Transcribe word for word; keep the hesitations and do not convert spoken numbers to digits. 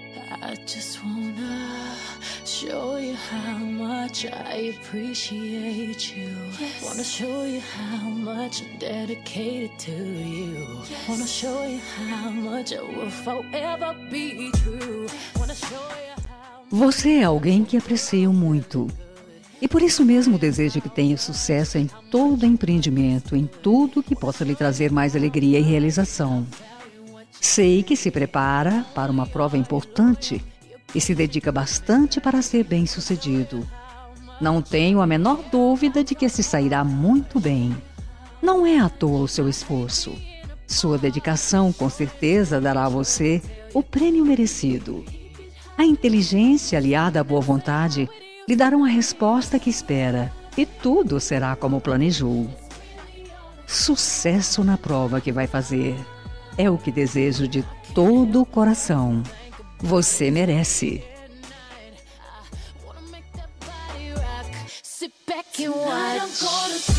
I just wanna show you how much I appreciate you. Yes. Wanna show you how much I'm dedicated to you. Yes. Wanna show you how much I will forever be true. Wanna show you how... Você é alguém que aprecio muito. E por isso mesmo desejo que tenha sucesso em todo empreendimento, em tudo que possa lhe trazer mais alegria e realização. Sei que se prepara para uma prova importante e se dedica bastante para ser bem-sucedido. Não tenho a menor dúvida de que se sairá muito bem. Não é à toa o seu esforço. Sua dedicação, com certeza, dará a você o prêmio merecido. A inteligência, aliada à boa vontade, lhe darão a resposta que espera e tudo será como planejou. Sucesso na prova que vai fazer. É o que desejo de todo o coração. Você merece. Sit back and watch.